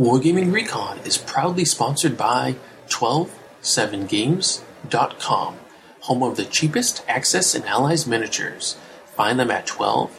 Wargaming Recon is proudly sponsored by 127games.com, home of the cheapest Axis and Allies miniatures. Find them at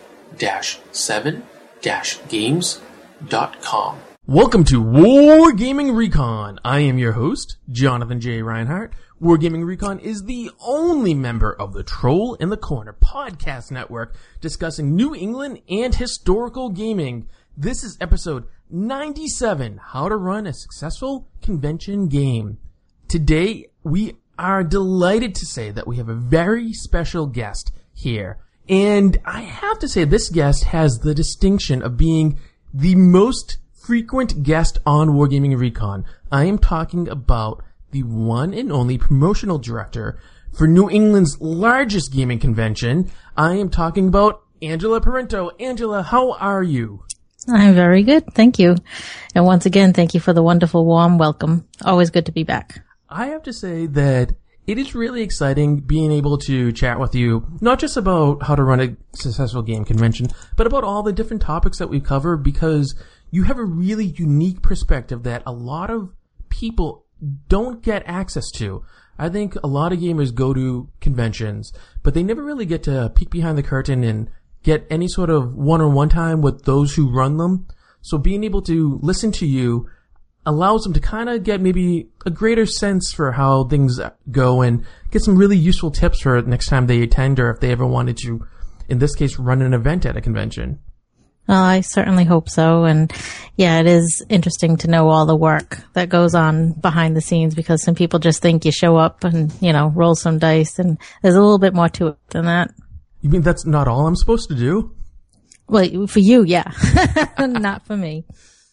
12-7-games.com. Welcome to Wargaming Recon. I am your host, Jonathan J. Reinhardt. Wargaming Recon is the only member of the Troll in the Corner podcast network discussing New England and historical gaming. This is episode 97, How to Run a Successful Convention Game. Today, we are delighted to say that we have a very special guest here. And I have to say, this guest has the distinction of being the most frequent guest on Wargaming Recon. I am talking about the one and only promotional director for New England's largest gaming convention. I am talking about Angela Parento. Angela, how are you? I'm very good, thank you. And once again, thank you for the wonderful, warm welcome. Always good to be back. I have to say that it is really exciting being able to chat with you, not just about how to run a successful game convention, but about all the different topics that we cover, because you have a really unique perspective that a lot of people don't get access to. I think a lot of gamers go to conventions, but they never really get to peek behind the curtain and get any sort of one-on-one time with those who run them. So being able to listen to you allows them to kind of get maybe a greater sense for how things go and get some really useful tips for next time they attend, or if they ever wanted to, in this case, run an event at a convention. I certainly hope so. And yeah, it is interesting to know all the work that goes on behind the scenes, because some people just think you show up and, roll some dice, and there's a little bit more to it than that. You mean that's not all I'm supposed to do? Well, for you, yeah. Not for me.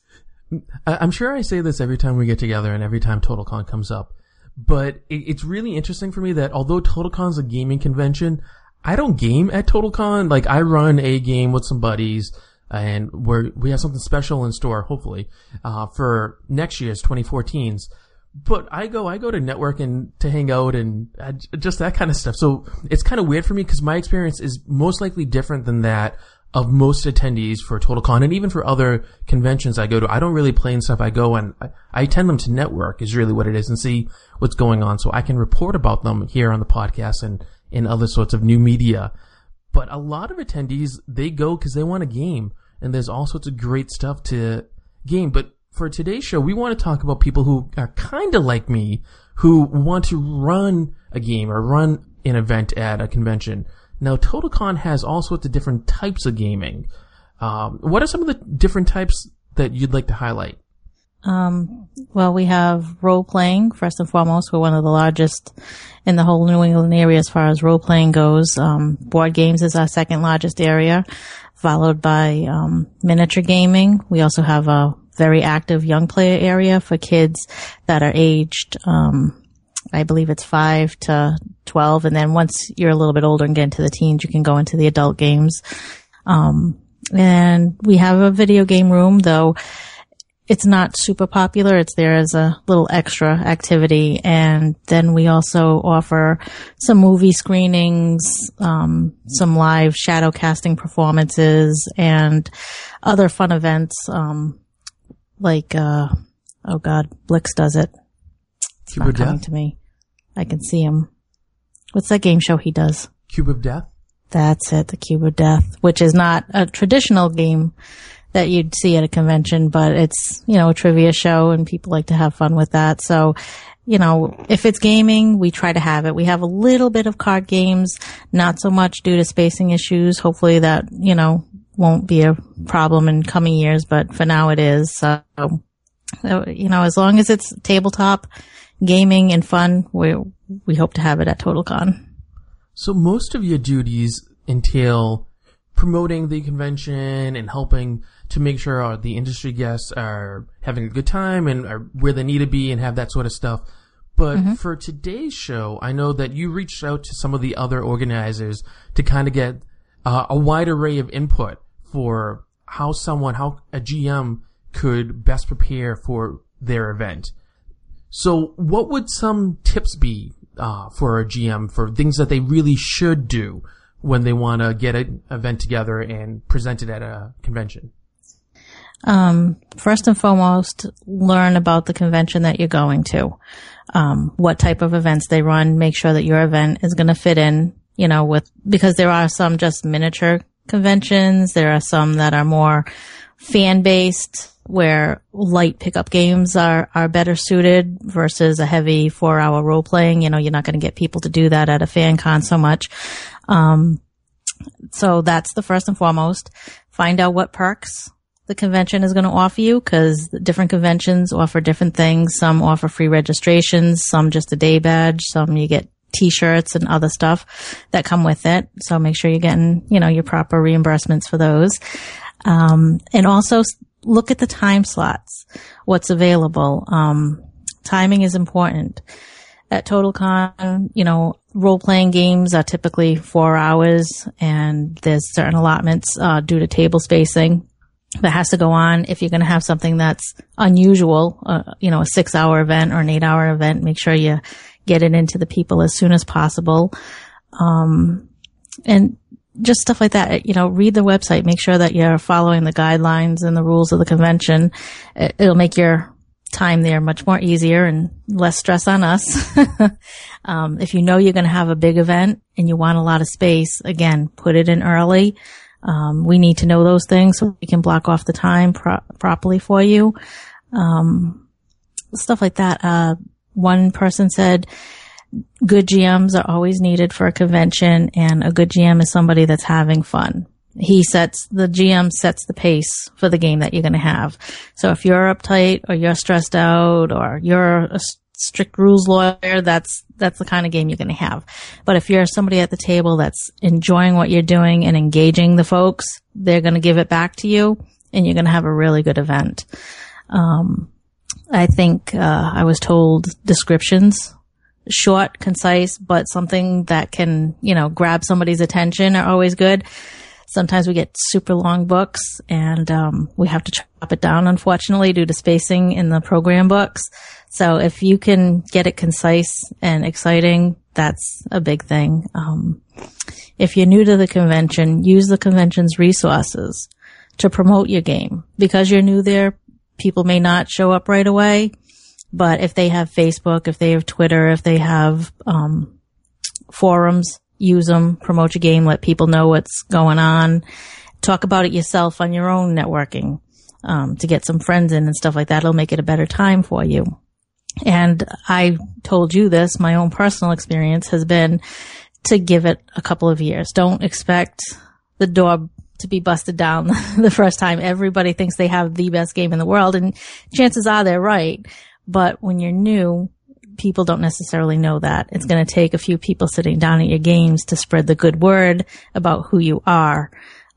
I'm sure I say this every time we get together and every time TotalCon comes up, but it's really interesting for me that although TotalCon's a gaming convention, I don't game at TotalCon. Like, I run a game with some buddies, and we have something special in store, hopefully, for next year's 2014's. But I go to network and to hang out and just that kind of stuff. So it's kind of weird for me, because my experience is most likely different than that of most attendees for TotalCon, and even for other conventions I go to. I don't really play and stuff. I go and I attend them to network is really what it is, and see what's going on, so I can report about them here on the podcast and in other sorts of new media. But a lot of attendees, they go because they want a game, and there's all sorts of great stuff to game. But for today's show, we want to talk about people who are kind of like me, who want to run a game or run an event at a convention. Now, TotalCon has all sorts of different types of gaming. What are some of the different types that you'd like to highlight? Well, we have role-playing, first and foremost. We're one of the largest in the whole New England area as far as role-playing goes. Board games is our second largest area, followed by miniature gaming. We also have a very active young player area for kids that are aged, I believe it's 5 to 12. And then once you're a little bit older and get into the teens, you can go into the adult games. And we have a video game room, though it's not super popular. It's there as a little extra activity. And then we also offer some movie screenings, some live shadow casting performances, and other fun events, like, Blix does it. It's Cube not of coming Death? to me. I can see him. What's that game show he does? Cube of Death? That's it, the Cube of Death, which is not a traditional game that you'd see at a convention, but it's, a trivia show, and people like to have fun with that. So, if it's gaming, we try to have it. We have a little bit of card games, not so much due to spacing issues. Hopefully that, won't be a problem in coming years, but for now it is. So, as long as it's tabletop gaming and fun, we hope to have it at TotalCon. So most of your duties entail promoting the convention and helping to make sure the industry guests are having a good time and are where they need to be and have that sort of stuff. But for today's show, I know that you reached out to some of the other organizers to kind of get a wide array of input for how a GM could best prepare for their event. So what would some tips be for a GM for things that they really should do when they want to get an event together and present it at a convention? First and foremost, learn about the convention that you're going to. What type of events they run. Make sure that your event is going to fit in, because there are some just miniature conventions. There are some that are more fan-based, where light pickup games are better suited versus a heavy 4-hour role-playing. You're not going to get people to do that at a fan con so much. So that's the first and foremost. Find out what perks the convention is going to offer you, because different conventions offer different things. Some offer free registrations, some just a day badge, some you get t-shirts and other stuff that come with it. So make sure you're getting, your proper reimbursements for those. And also look at the time slots, what's available. Timing is important. At TotalCon, role-playing games are typically 4 hours, and there's certain allotments due to table spacing that has to go on. If you're going to have something that's unusual, a 6-hour event or an 8-hour event, make sure you get it into the people as soon as possible. And just stuff like that. Read the website. Make sure that you're following the guidelines and the rules of the convention. It'll make your time there much more easier and less stress on us. If you know you're going to have a big event and you want a lot of space, again, put it in early. We need to know those things so we can block off the time properly for you. Stuff like that. One person said, good GMs are always needed for a convention, and a good GM is somebody that's having fun. The GM sets the pace for the game that you're going to have. So if you're uptight or you're stressed out or you're a strict rules lawyer, that's the kind of game you're going to have. But if you're somebody at the table that's enjoying what you're doing and engaging the folks, they're going to give it back to you, and you're going to have a really good event. I think, I was told descriptions, short, concise, but something that can, grab somebody's attention are always good. Sometimes we get super long books, and we have to chop it down, unfortunately, due to spacing in the program books. So if you can get it concise and exciting, that's a big thing. If you're new to the convention, use the convention's resources to promote your game. Because you're new there, people may not show up right away, but if they have Facebook, if they have Twitter, if they have forums, use them, promote your game, let people know what's going on. Talk about it yourself on your own networking to get some friends in and stuff like that. It'll make it a better time for you. And I told you this, my own personal experience has been to give it a couple of years. Don't expect the door to be busted down the first time. Everybody thinks they have the best game in the world, and chances are they're right. But when you're new, people don't necessarily know that. It's going to take a few people sitting down at your games to spread the good word about who you are.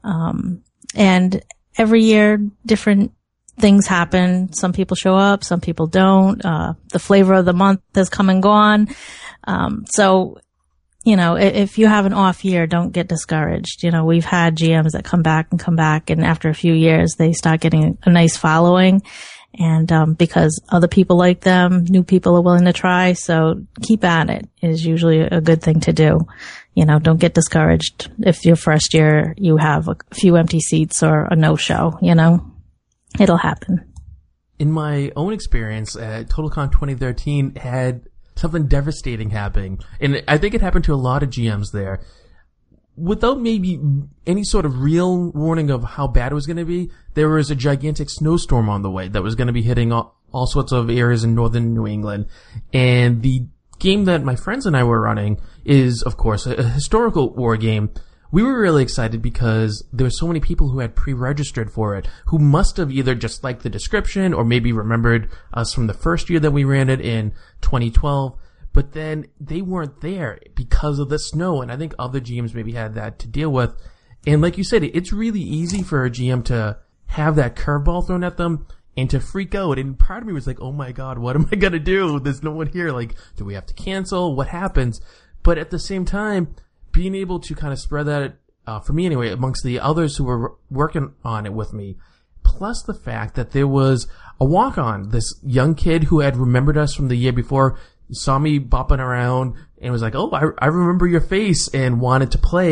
And every year, different things happen. Some people show up, some people don't. The flavor of the month has come and gone. So, if you have an off year, don't get discouraged. We've had GMs that come back, and after a few years, they start getting a nice following. And, because other people like them, new people are willing to try. So keep at it is usually a good thing to do. Don't get discouraged if your first year you have a few empty seats or a no-show, it'll happen. In my own experience, TotalCon 2013 had something devastating happening. And I think it happened to a lot of GMs there. Without maybe any sort of real warning of how bad it was going to be, there was a gigantic snowstorm on the way that was going to be hitting all sorts of areas in northern New England. And the game that my friends and I were running is, of course, a historical war game. We were really excited because there were so many people who had pre-registered for it, who must have either just liked the description or maybe remembered us from the first year that we ran it in 2012. But then they weren't there because of the snow, and I think other GMs maybe had that to deal with. And like you said, it's really easy for a GM to have that curveball thrown at them and to freak out. And part of me was like, oh my God, what am I going to do? There's no one here. Like, do we have to cancel? What happens? But at the same time, being able to kind of spread that, for me anyway, amongst the others who were working on it with me, plus the fact that there was a walk-on, this young kid who had remembered us from the year before, saw me bopping around and was like, oh, I remember your face, and wanted to play.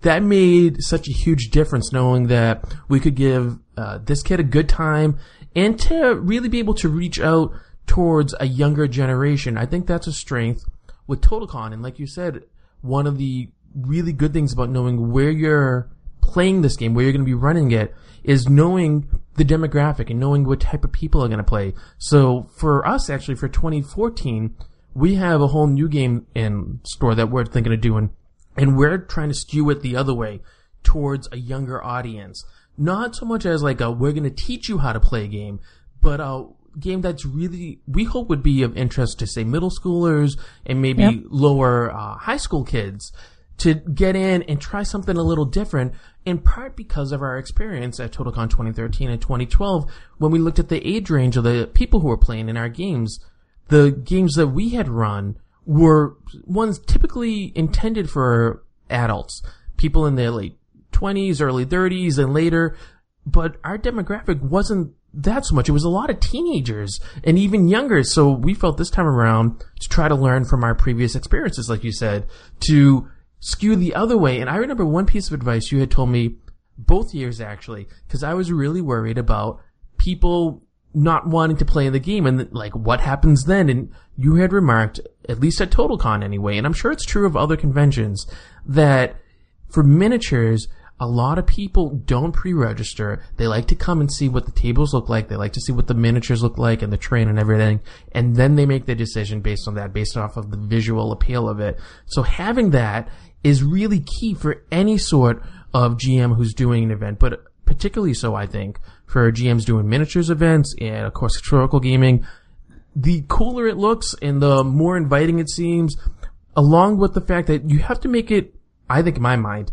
that made such a huge difference, knowing that we could give this kid a good time and to really be able to reach out towards a younger generation. I think that's a strength with TotalCon. And like you said, one of the really good things about knowing where you're playing this game, where you're going to be running it, is knowing the demographic and knowing what type of people are going to play. So for us, actually, for 2014, we have a whole new game in store that we're thinking of doing, and we're trying to skew it the other way towards a younger audience. Not so much as like we're going to teach you how to play a game, but a game that's really, we hope would be of interest to, say, middle schoolers and maybe lower high school kids to get in and try something a little different, in part because of our experience at TotalCon 2013 and 2012 when we looked at the age range of the people who were playing in our games. The games that we had run were ones typically intended for adults, people in their late 20s, early 30s, and later, but our demographic wasn't that so much. It was a lot of teenagers and even younger, so we felt this time around to try to learn from our previous experiences, like you said, to skew the other way. And I remember one piece of advice you had told me both years, actually, because I was really worried about people not wanting to play the game and like what happens then. And you had remarked, at least at TotalCon anyway, and I'm sure it's true of other conventions, that for miniatures, a lot of people don't pre-register. They like to come and see what the tables look like. They like to see what the miniatures look like and the terrain and everything. And then they make their decision based on that, based off of the visual appeal of it. So having that is really key for any sort of GM who's doing an event, but particularly so, I think, for GMs doing miniatures events and, of course, historical gaming. The cooler it looks and the more inviting it seems, along with the fact that you have to make it, I think in my mind,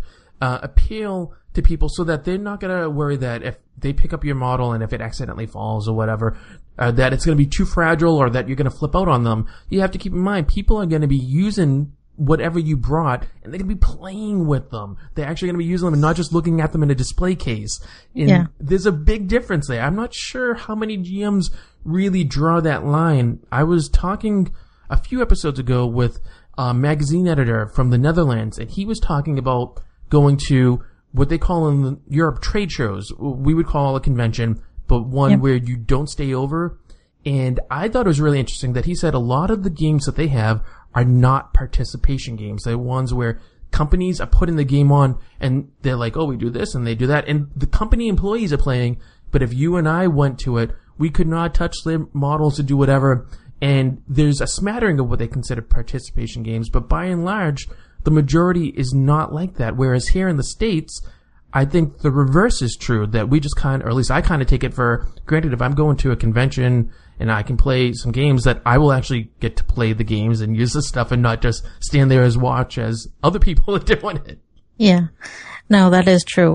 appeal to people so that they're not going to worry that if they pick up your model and if it accidentally falls or whatever, that it's going to be too fragile or that you're going to flip out on them. You have to keep in mind, people are going to be using whatever you brought, and they're going to be playing with them. They're actually going to be using them and not just looking at them in a display case. And there's a big difference there. I'm not sure how many GMs really draw that line. I was talking a few episodes ago with a magazine editor from the Netherlands, and he was talking about going to what they call in Europe trade shows. We would call a convention, but one where you don't stay over. And I thought it was really interesting that he said a lot of the games that they have are not participation games. They're ones where companies are putting the game on and they're like, oh, we do this and they do that. And the company employees are playing, but if you and I went to it, we could not touch their models to do whatever. And there's a smattering of what they consider participation games, but by and large, the majority is not like that. Whereas here in the States, I think the reverse is true, that we just or at least I kind of take it for granted. If I'm going to a convention and I can play some games, that I will actually get to play the games and use the stuff and not just stand there as watch as other people are doing it. Yeah. No, that is true.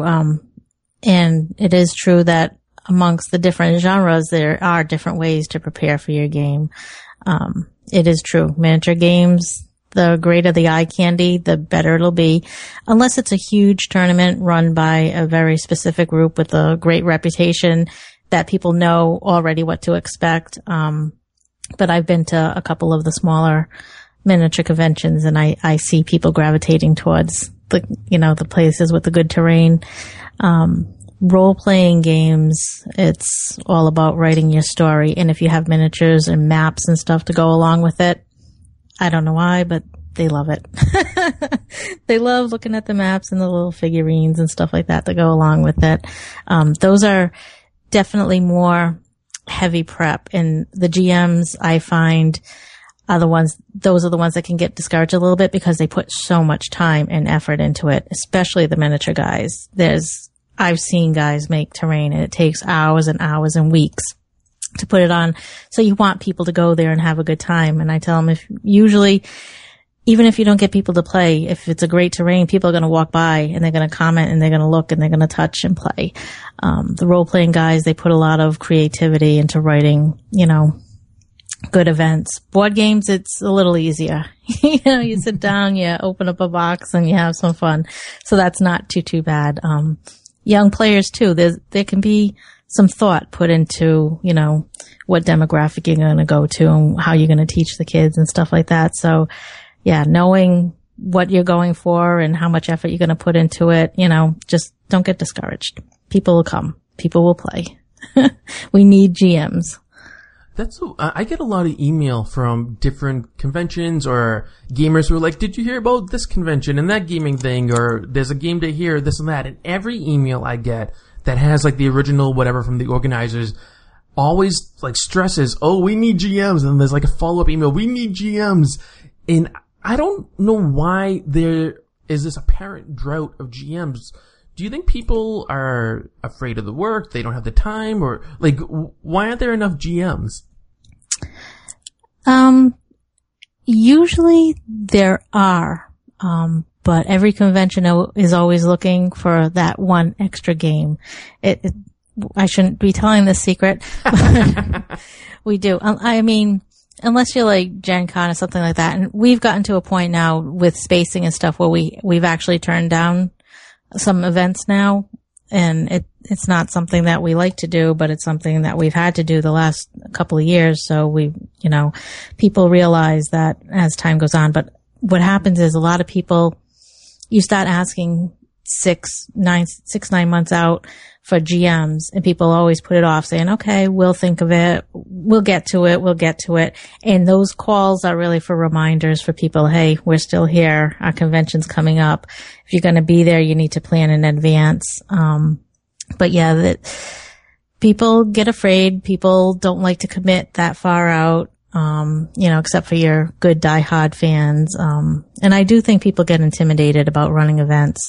And it is true that amongst the different genres, there are different ways to prepare for your game. It is true. Miniature games, the greater the eye candy, the better it'll be. Unless it's a huge tournament run by a very specific group with a great reputation that people know already what to expect. But I've been to a couple of the smaller miniature conventions and I see people gravitating towards the places with the good terrain. Role-playing games, it's all about writing your story. And if you have miniatures and maps and stuff to go along with it, I don't know why, but they love it. They love looking at the maps and the little figurines and stuff like that to go along with it. Those are definitely more heavy prep. And the GMs, I find, those are the ones that can get discouraged a little bit because they put so much time and effort into it, especially the miniature guys. I've seen guys make terrain and it takes hours and hours and weeks to put it on. So you want people to go there and have a good time. And I tell them, even if you don't get people to play, if it's a great terrain, people are going to walk by and they're going to comment and they're going to look and they're going to touch and play. The role-playing guys, they put a lot of creativity into writing, good events. Board games, it's a little easier. You sit down, you open up a box and you have some fun. So that's not too bad. Young players too, there can be some thought put into, what demographic you're going to go to and how you're going to teach the kids and stuff like that. So yeah, knowing what you're going for and how much effort you're going to put into it. Just don't get discouraged. People will come. People will play. We need GMs. I get a lot of email from different conventions or gamers who are like, did you hear about this convention and that gaming thing? Or there's a game day here, this and that. And every email I get that has like the original whatever from the organizers always like stresses, oh, we need GMs. And there's like a follow-up email, we need GMs. And I don't know why there is this apparent drought of GMs. Do you think people are afraid of the work? They don't have the time, or like, why aren't there enough GMs? Usually there are, but every convention is always looking for that one extra game. I shouldn't be telling this secret, but we do. I mean, unless you're like Gen Con or something like that, and we've gotten to a point now with spacing and stuff where we've actually turned down some events now, and it's not something that we like to do, but it's something that we've had to do the last couple of years. So people realize that as time goes on. But what happens is a lot of people, you start asking 9 months out for GMs, and people always put it off saying, okay, we'll think of it. We'll get to it. And those calls are really for reminders for people. Hey, we're still here. Our convention's coming up. If you're going to be there, you need to plan in advance. But yeah, people get afraid. People don't like to commit that far out. Except for your good diehard fans. And I do think people get intimidated about running events.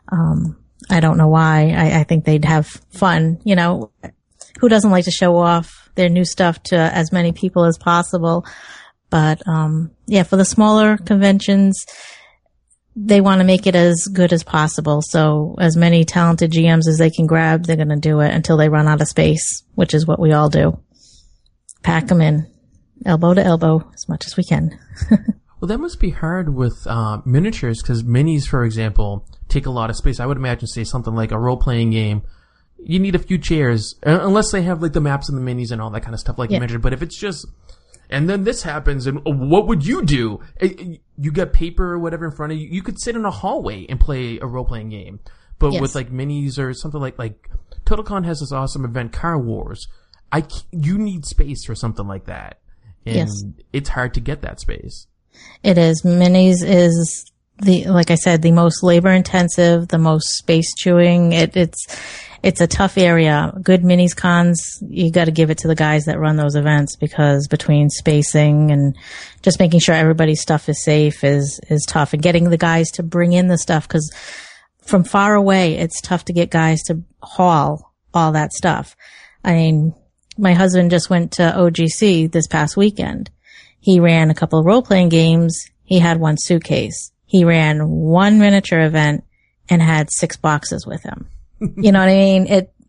I don't know why. I think they'd have fun. Who doesn't like to show off their new stuff to as many people as possible? But, for the smaller conventions, they want to make it as good as possible. So as many talented GMs as they can grab, they're going to do it until they run out of space, which is what we all do. Pack them in, elbow to elbow, as much as we can. Well, that must be hard with miniatures, because minis, for example, take a lot of space. I would imagine, say, something like a role-playing game, you need a few chairs, unless they have like the maps and the minis and all that kind of stuff like you mentioned. But if it's just, and then this happens, and what would you do? You got paper or whatever in front of you. You could sit in a hallway and play a role-playing game. But with like minis or something like TotalCon has this awesome event, Car Wars. You need space for something like that. And it's hard to get that space. It is. Minis is like I said, the most labor intensive, the most space chewing. It's a tough area. Good minis cons, you got to give it to the guys that run those events, because between spacing and just making sure everybody's stuff is safe is tough, and getting the guys to bring in the stuff, because from far away, it's tough to get guys to haul all that stuff. I mean, my husband just went to OGC this past weekend. He ran a couple of role-playing games. He had one suitcase. He ran one miniature event and had 6 boxes with him. You know what I mean?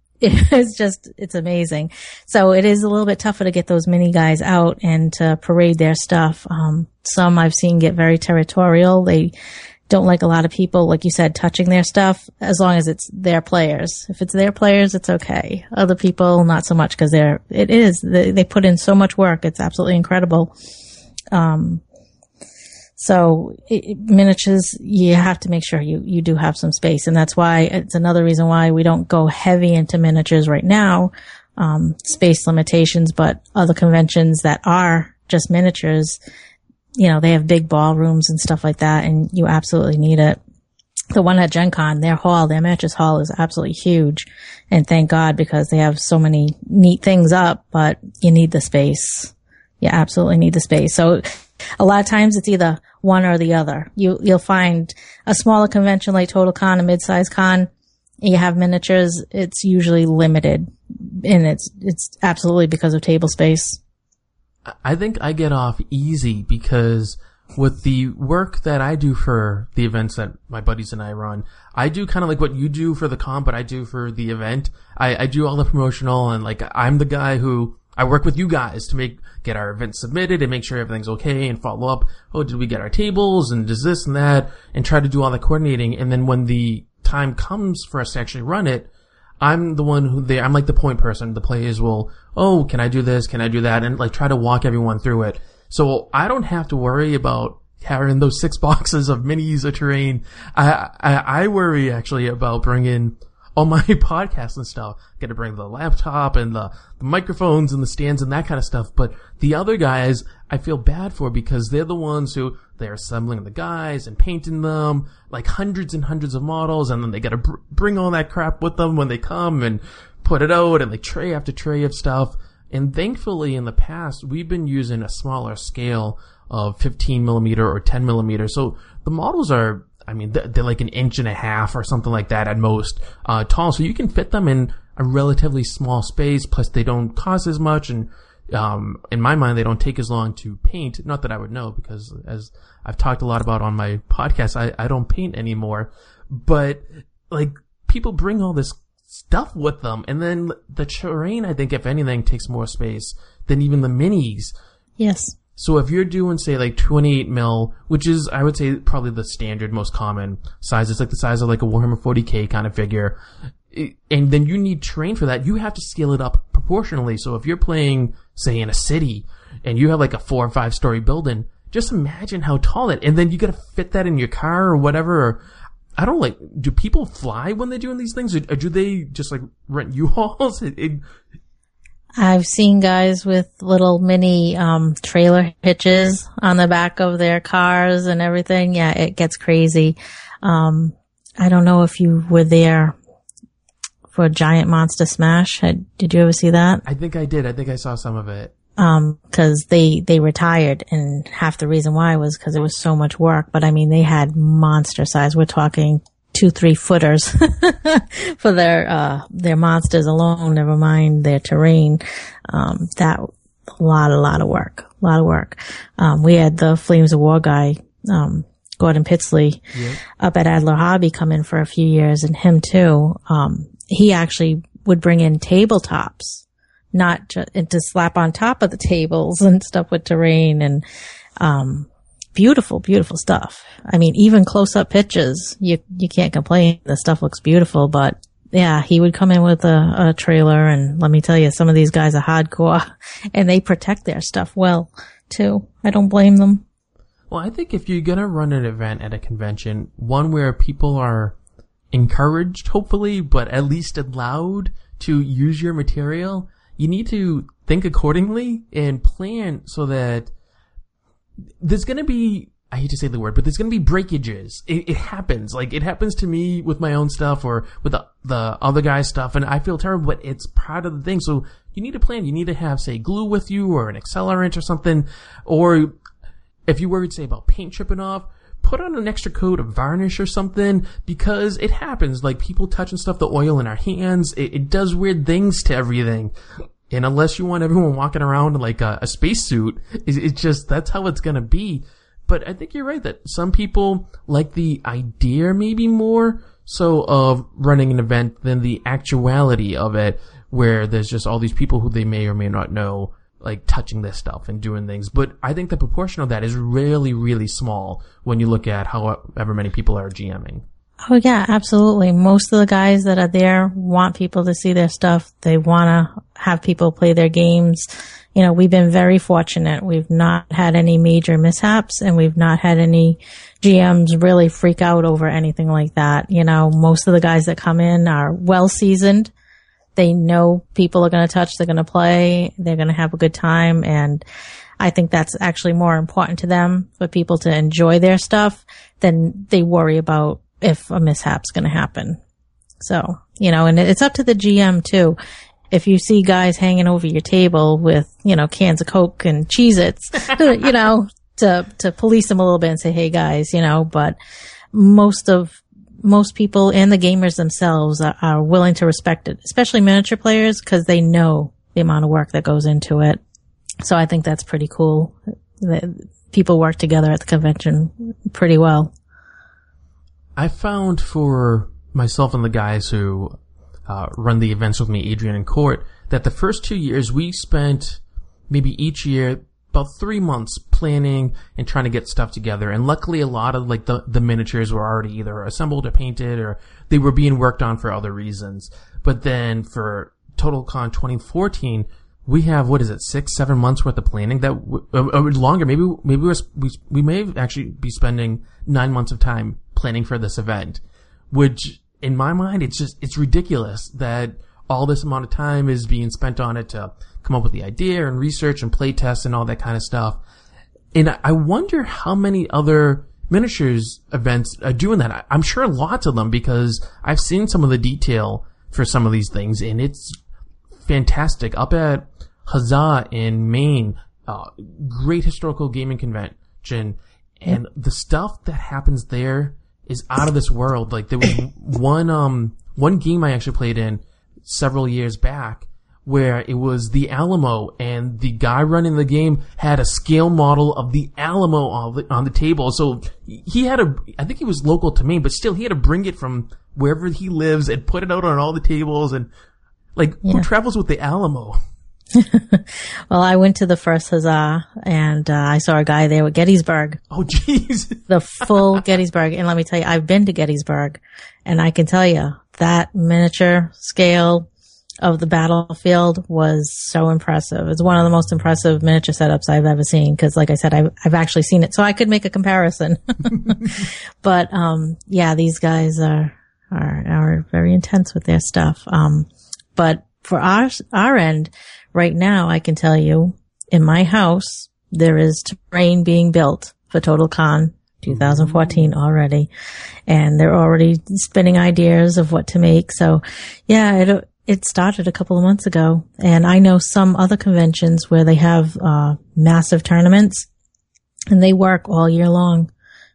It's amazing. So it is a little bit tougher to get those mini guys out and to parade their stuff. Some I've seen get very territorial. They don't like a lot of people, like you said, touching their stuff, as long as it's their players. If it's their players, it's okay. Other people, not so much, because they put in so much work. It's absolutely incredible. Miniatures, you have to make sure you do have some space. And that's why it's another reason why we don't go heavy into miniatures right now. Space limitations, but other conventions that are just miniatures, they have big ballrooms and stuff like that, and you absolutely need it. The one at Gen Con, their miniatures hall is absolutely huge. And thank God, because they have so many neat things up, but you need the space. You absolutely need the space. So a lot of times it's either one or the other. You'll find a smaller convention like TotalCon, a mid-size con, you have miniatures, it's usually limited, and it's absolutely because of table space. I think I get off easy, because with the work that I do for the events that my buddies and I run, I do kind of like what you do for the con, but I do for the event. I do all the promotional, and like I'm the guy who I work with you guys to get our event submitted and make sure everything's okay and follow up. Oh, did we get our tables, and does this and that, and try to do all the coordinating. And then when the time comes for us to actually run it, I'm the one I'm like the point person. The players will, oh, can I do this? Can I do that? And like try to walk everyone through it. So I don't have to worry about carrying those 6 boxes of minis of terrain. I worry actually about bringing all my podcasts and stuff. Got to bring the laptop and the microphones and the stands and that kind of stuff. But the other guys, I feel bad for because they're the ones who they're assembling the guys and painting them, like hundreds and hundreds of models, and then they got to bring all that crap with them when they come and put it out, and like tray after tray of stuff. And thankfully, in the past, we've been using a smaller scale of 15 millimeter or 10 millimeter. So the models are, I mean, they're like 1.5 inches or something like that at most, tall. So you can fit them in a relatively small space. Plus they don't cost as much. And, in my mind, they don't take as long to paint. Not that I would know, because as I've talked a lot about on my podcast, I don't paint anymore. But like, people bring all this stuff with them. And then the terrain, I think, if anything, takes more space than even the minis. Yes. So if you're doing, say, like 28 mil, which is, I would say, probably the standard, most common size. It's like the size of like a Warhammer 40K kind of figure. And then you need terrain for that. You have to scale it up proportionally. So if you're playing, say, in a city and you have like a 4 or 5 story building, just imagine how tall that, and then you gotta fit that in your car or whatever. Or, I don't like, do people fly when they're doing these things, or do they just like rent U-Hauls? I've seen guys with little mini trailer hitches on the back of their cars and everything. Yeah, it gets crazy. I don't know if you were there for Giant Monster Smash. Did you ever see that? I think I did. I think I saw some of it. 'Cause they retired, and half the reason why was 'cause it was so much work. But I mean, they had monster size. We're talking 2-3 footers for their monsters alone, never mind their terrain. That, a lot of work. We had the Flames of War guy, Gordon Pitsley, up at Adler Hobby come in for a few years, and him too. He actually would bring in tabletops, not just to slap on top of the tables and stuff with terrain, and, beautiful stuff. I mean, even close-up pictures, you can't complain. The stuff looks beautiful, but yeah, he would come in with a trailer, and let me tell you, some of these guys are hardcore, and they protect their stuff well, too. I don't blame them. Well, I think if you're gonna run an event at a convention, one where people are encouraged, hopefully, but at least allowed to use your material, you need to think accordingly and plan so that there's going to be, I hate to say the word, but there's going to be breakages. It happens. Like, it happens to me with my own stuff or with the other guy's stuff, and I feel terrible, but it's part of the thing. So you need to plan. You need to have, say, glue with you or an accelerant or something. Or if you're worried, say, about paint chipping off, put on an extra coat of varnish or something, because it happens. Like, people touching stuff, the oil in our hands, it does weird things to everything. And unless you want everyone walking around in like a spacesuit, it's just, that's how it's gonna be. But I think you're right that some people like the idea maybe more so of running an event than the actuality of it, where there's just all these people who they may or may not know, like touching this stuff and doing things. But I think the proportion of that is really, really small when you look at however many people are GMing. Oh yeah, absolutely. Most of the guys that are there want people to see their stuff. They want to have people play their games. You know, we've been very fortunate. We've not had any major mishaps, and we've not had any GMs really freak out over anything like that. You know, most of the guys that come in are well seasoned. They know people are going to touch, they're going to play, they're going to have a good time. And I think that's actually more important to them, for people to enjoy their stuff, than they worry about if a mishap's going to happen. So, you know, and it's up to the GM too. If you see guys hanging over your table with, you know, cans of Coke and Cheez-Its, you know, to police them a little bit and say, hey guys, you know, but most people and the gamers themselves are willing to respect it, especially miniature players, because they know the amount of work that goes into it. So I think that's pretty cool. People work together at the convention pretty well. I found for myself and the guys who run the events with me, Adrian and Court, that the first 2 years we spent maybe each year about 3 months planning and trying to get stuff together. And luckily a lot of like the miniatures were already either assembled or painted, or they were being worked on for other reasons. But then for TotalCon 2014, we have, what is it, 6-7 months worth of planning that, or longer. Maybe we may actually be spending 9 months of time planning for this event, which in my mind, it's ridiculous that all this amount of time is being spent on it to come up with the idea and research and play tests and all that kind of stuff. And I wonder how many other miniatures events are doing that. I'm sure lots of them, because I've seen some of the detail for some of these things, and it's fantastic. Up at Huzzah in Maine, great historical gaming convention, and the stuff that happens there is out of this world. Like, there was one game I actually played in several years back where it was the Alamo, and the guy running the game had a scale model of the Alamo on the table. So he had I think he was local to Maine, but still he had to bring it from wherever he lives and put it out on all the tables. And who travels with the Alamo? Well, I went to the first Huzzah, and I saw a guy there with Gettysburg. Oh, jeez. The full Gettysburg. And let me tell you, I've been to Gettysburg, and I can tell you that miniature scale of the battlefield was so impressive. It's one of the most impressive miniature setups I've ever seen, because like I said, I've actually seen it, so I could make a comparison. But these guys are very intense with their stuff. But for our end, right now, I can tell you, in my house, there is terrain being built for TotalCon 2014 already, and they're already spinning ideas of what to make. So, yeah, it started a couple of months ago, and I know some other conventions where they have massive tournaments, and they work all year long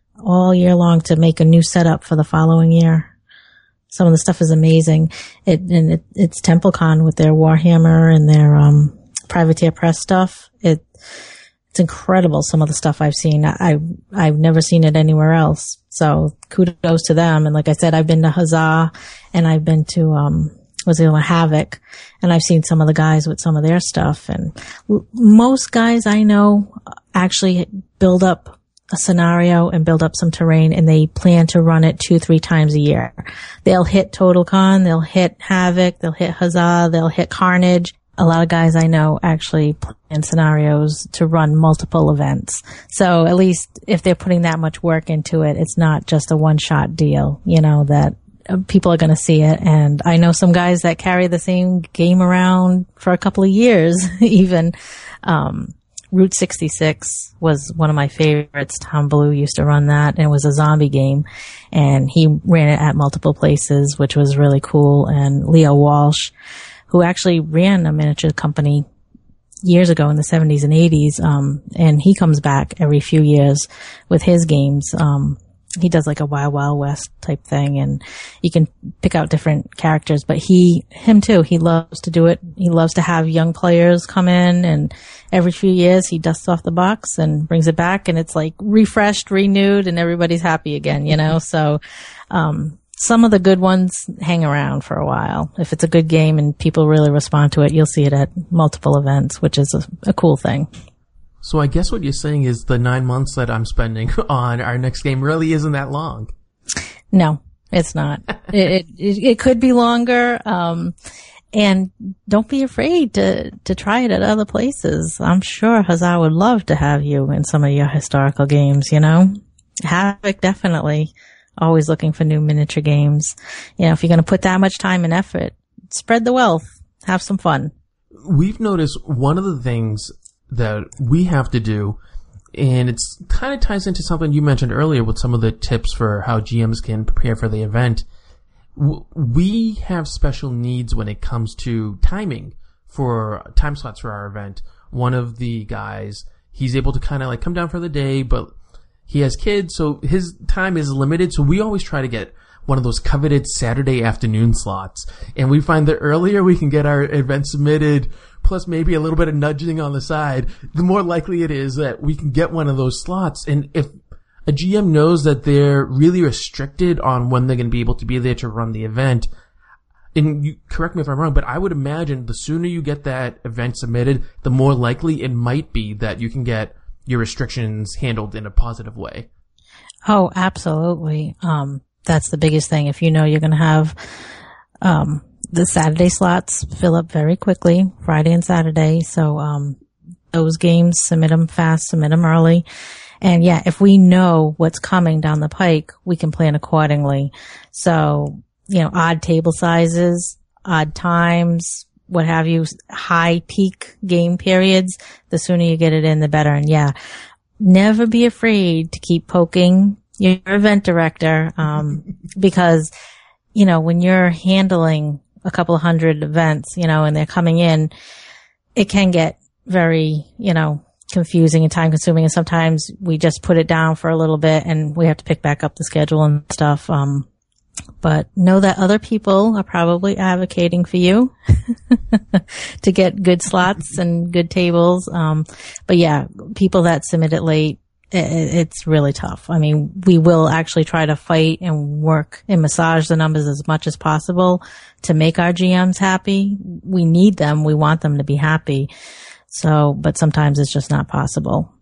to make a new setup for the following year. Some of the stuff is amazing. It's TempleCon with their Warhammer and their Privateer Press stuff. It's incredible, some of the stuff I've seen. I've never seen it anywhere else. So kudos to them. And like I said, I've been to Huzzah, and I've been to Havoc, and I've seen some of the guys with some of their stuff. And most guys I know actually build up a scenario and build up some terrain, and they plan to run it 2-3 times a year. They'll hit TotalCon, they'll hit Havoc, they'll hit Huzzah, they'll hit Carnage. A lot of guys I know actually plan scenarios to run multiple events. So at least if they're putting that much work into it, it's not just a one-shot deal, that people are going to see it. And I know some guys that carry the same game around for a couple of years, even. Route 66 was one of my favorites. Tom Blue used to run that, and it was a zombie game, and he ran it at multiple places, which was really cool. And Leo Walsh, who actually ran a miniature company years ago in the 70s and 80s, and he comes back every few years with his games. He does like a Wild Wild West type thing, and you can pick out different characters, but him too, he loves to do it. He loves to have young players come in, and every few years he dusts off the box and brings it back, and it's like refreshed, renewed, and everybody's happy again, So, some of the good ones hang around for a while. If it's a good game and people really respond to it, you'll see it at multiple events, which is a cool thing. So I guess what you're saying is the 9 months that I'm spending on our next game really isn't that long. No, it's not. It could be longer. And don't be afraid to try it at other places. I'm sure Huzzah would love to have you in some of your historical games, Havoc, definitely. Always looking for new miniature games. If you're going to put that much time and effort, spread the wealth. Have some fun. We've noticed one of the things that we have to do, and it's kind of ties into something you mentioned earlier with some of the tips for how GMs can prepare for the event. We have special needs when it comes to timing for time slots for our event. One of the guys, he's able to kind of come down for the day, but he has kids, so his time is limited. So we always try to get one of those coveted Saturday afternoon slots. And we find that earlier we can get our event submitted, plus maybe a little bit of nudging on the side, the more likely it is that we can get one of those slots. And if a GM knows that they're really restricted on when they're going to be able to be there to run the event, and you correct me if I'm wrong, but I would imagine the sooner you get that event submitted, the more likely it might be that you can get your restrictions handled in a positive way. Oh, absolutely. That's the biggest thing. If you know you're going to have the Saturday slots fill up very quickly, Friday and Saturday. So, those games, submit them fast, submit them early. And yeah, if we know what's coming down the pike, we can plan accordingly. So, odd table sizes, odd times, what have you, high peak game periods, the sooner you get it in, the better. And yeah, never be afraid to keep poking your event director, because, when you're handling a couple of hundred events, and they're coming in, it can get very, confusing and time consuming. And sometimes we just put it down for a little bit and we have to pick back up the schedule and stuff. But know that other people are probably advocating for you to get good slots and good tables. But yeah, people that submit it late, it's really tough. I mean, we will actually try to fight and work and massage the numbers as much as possible to make our GMs happy. We need them. We want them to be happy. So, but sometimes it's just not possible.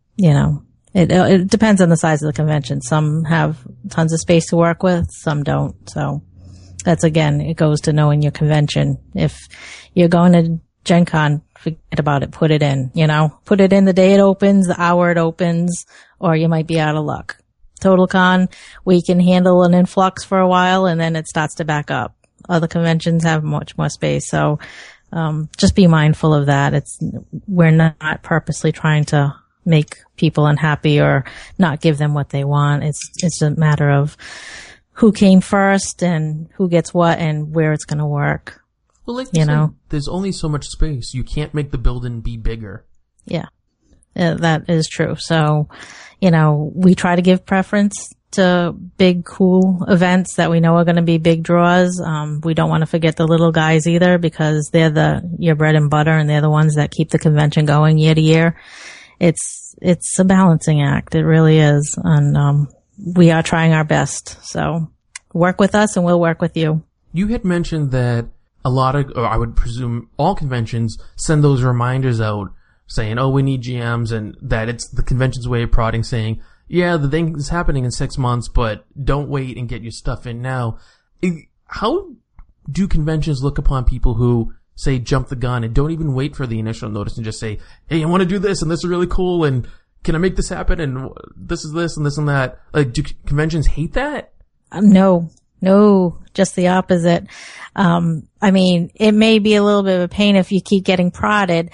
It depends on the size of the convention. Some have tons of space to work with, some don't. So that's, again, it goes to knowing your convention. If you're going to Gen Con, forget about it. Put it in, put it in the day it opens, the hour it opens, or you might be out of luck. Total Con, we can handle an influx for a while and then it starts to back up. Other conventions have much more space. So, just be mindful of that. We're not purposely trying to make people unhappy or not give them what they want. It's a matter of who came first and who gets what and where it's going to work. Well, like you said, there's only so much space. You can't make the building be bigger. Yeah, that is true. So, we try to give preference to big, cool events that we know are going to be big draws. We don't want to forget the little guys either, because they're your bread and butter, and they're the ones that keep the convention going year to year. It's a balancing act. It really is. And, we are trying our best. So work with us and we'll work with you. You had mentioned that or I would presume all conventions send those reminders out saying, oh, we need GMs, and that it's the convention's way of prodding, saying, yeah, the thing is happening in 6 months, but don't wait and get your stuff in now. How do conventions look upon people who say jump the gun and don't even wait for the initial notice and just say, hey, I want to do this and this is really cool and can I make this happen and this is this and this and that? Like, do conventions hate that? No, just the opposite. I mean, it may be a little bit of a pain if you keep getting prodded.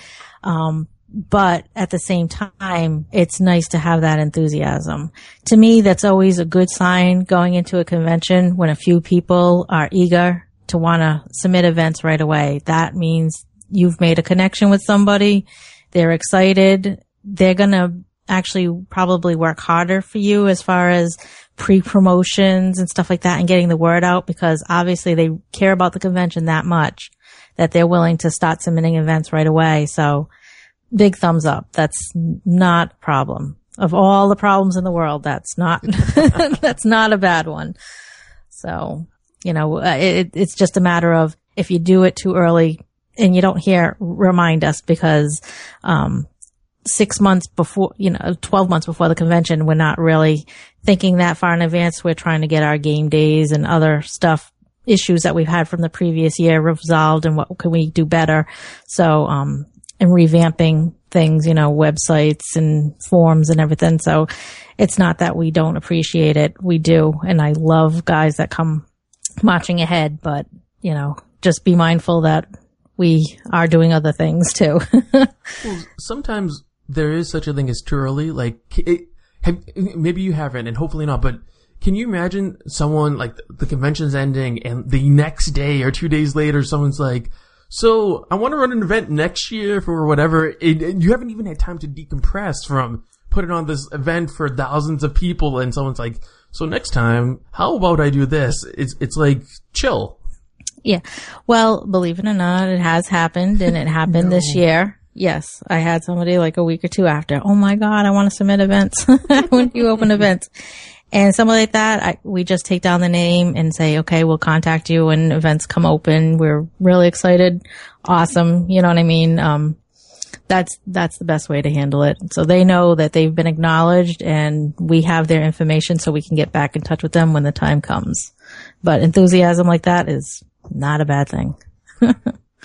But at the same time, it's nice to have that enthusiasm. To me, that's always a good sign going into a convention when a few people are eager to want to submit events right away. That means you've made a connection with somebody. They're excited. They're going to actually probably work harder for you as far as pre-promotions and stuff like that and getting the word out, because obviously they care about the convention that much that they're willing to start submitting events right away. So big thumbs up. That's not a problem. Of all the problems in the world, that's not, that's not a bad one. So, it's just a matter of if you do it too early and you don't remind us, because, 6 months before, 12 months before the convention, we're not really thinking that far in advance. We're trying to get our game days and other issues that we've had from the previous year resolved and what can we do better. So, and revamping things, websites and forms and everything. So it's not that we don't appreciate it. We do. And I love guys that come marching ahead, but, just be mindful that we are doing other things too. Well, sometimes there is such a thing as too early. Like, maybe you haven't, and hopefully not, but can you imagine someone, like, the convention's ending and the next day or 2 days later, someone's like, so I want to run an event next year for whatever, and you haven't even had time to decompress from putting on this event for thousands of people, and someone's like, so next time, how about I do this? It's like, chill. Yeah. Well, believe it or not, it has happened, and it happened this year. Yes. I had somebody like a week or two after, oh my God, I want to submit events. When do you open events? And something like that, we just take down the name and say, okay, we'll contact you when events come open. We're really excited. Awesome. You know what I mean? That's the best way to handle it. So they know that they've been acknowledged and we have their information so we can get back in touch with them when the time comes. But enthusiasm like that is not a bad thing.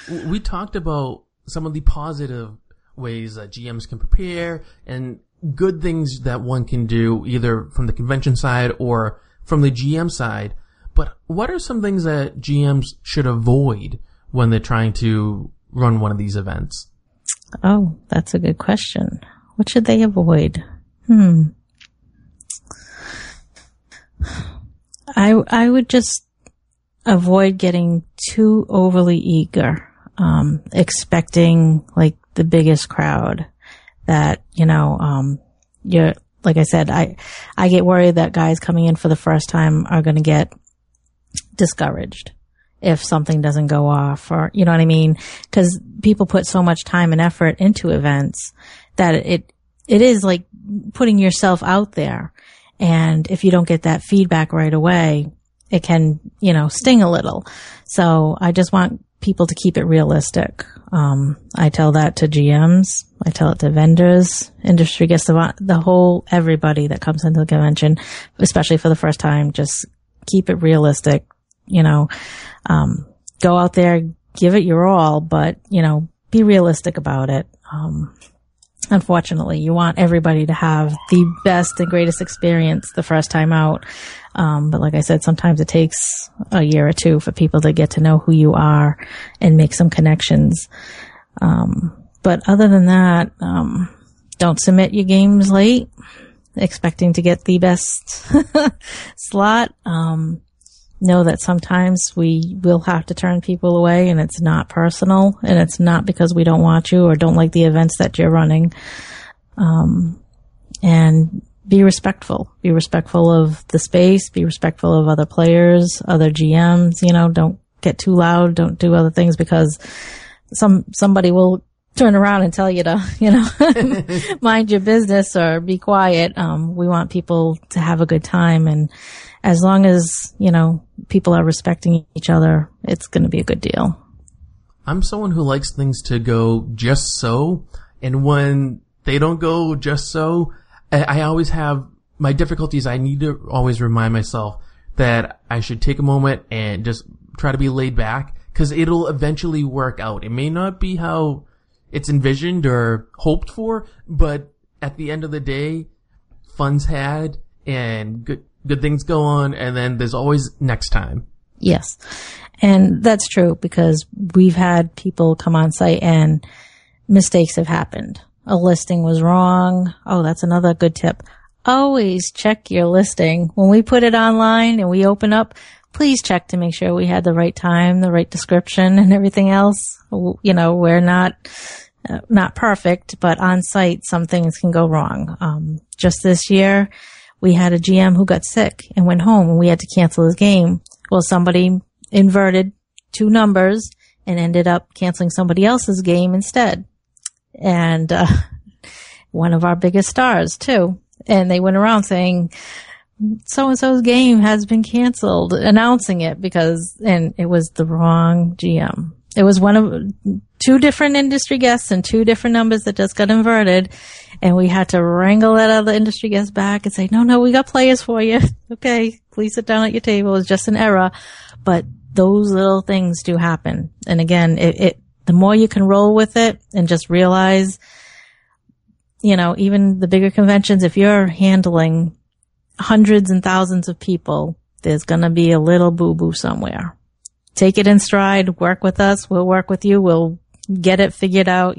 We talked about some of the positive ways that GMs can prepare and good things that one can do either from the convention side or from the GM side. But what are some things that GMs should avoid when they're trying to run one of these events? Oh, that's a good question. What should they avoid? I would just avoid getting too overly eager, expecting like the biggest crowd that, you're, like I said, I get worried that guys coming in for the first time are going to get discouraged if something doesn't go off, or, you know what I mean? Cause people put so much time and effort into events that it is like putting yourself out there. And if you don't get that feedback right away, it can, sting a little. So I just want people to keep it realistic. I tell that to GMs. I tell it to vendors, industry guests, everybody that comes into the convention, especially for the first time. Just keep it realistic. Go out there, give it your all, but, be realistic about it. Unfortunately, you want everybody to have the best and greatest experience the first time out. But like I said, sometimes it takes a year or two for people to get to know who you are and make some connections. But other than that, don't submit your games late, expecting to get the best slot. Know that sometimes we will have to turn people away, and it's not personal, and it's not because we don't want you or don't like the events that you're running. And be respectful. Be respectful of the space. Be respectful of other players, other GMs. Don't get too loud. Don't do other things because somebody will turn around and tell you to, mind your business or be quiet. We want people to have a good time, and as long as, people are respecting each other, it's going to be a good deal. I'm someone who likes things to go just so, and when they don't go just so, I always have my difficulties. I need to always remind myself that I should take a moment and just try to be laid back, because it'll eventually work out. It may not be how it's envisioned or hoped for, but at the end of the day, fun's had and good things go on, and then there's always next time. Yes. And that's true, because we've had people come on site and mistakes have happened. A listing was wrong. Oh, that's another good tip. Always check your listing. When we put it online and we open up, please check to make sure we had the right time, the right description, and everything else. We're not perfect, but on site, some things can go wrong. Just this year, we had a GM who got sick and went home, and we had to cancel his game. Well, somebody inverted two numbers and ended up canceling somebody else's game instead. And one of our biggest stars, too. And they went around saying, so-and-so's game has been canceled, announcing it and it was the wrong GM. It was one of two different industry guests and two different numbers that just got inverted. And we had to wrangle that other industry guest back and say, no, we got players for you. Okay, please sit down at your table. It's just an error. But those little things do happen. And again, the more you can roll with it and just realize, even the bigger conventions, if you're handling hundreds and thousands of people, there's going to be a little boo-boo somewhere. Take it in stride, work with us, we'll work with you, we'll get it figured out,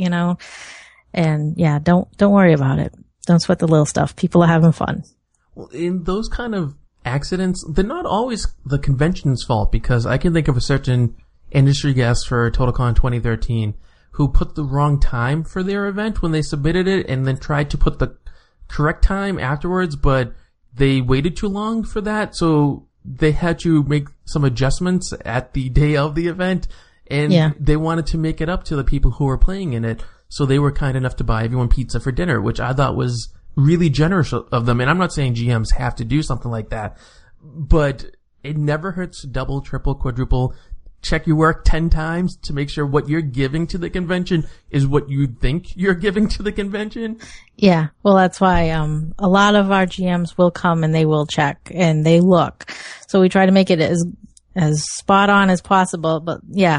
and yeah, don't worry about it. Don't sweat the little stuff. People are having fun. Well, in those kind of accidents, they're not always the convention's fault, because I can think of a certain industry guest for TotalCon 2013 who put the wrong time for their event when they submitted it, and then tried to put the correct time afterwards, but they waited too long for that, so they had to make some adjustments at the day of the event, and they wanted to make it up to the people who were playing in it, so they were kind enough to buy everyone pizza for dinner, which I thought was really generous of them. And I'm not saying GMs have to do something like that, but it never hurts to double, triple, quadruple check your work 10 times to make sure what you're giving to the convention is what you think you're giving to the convention. Yeah. Well, that's why, a lot of our GMs will come and they will check and they look. So we try to make it as spot on as possible. But yeah,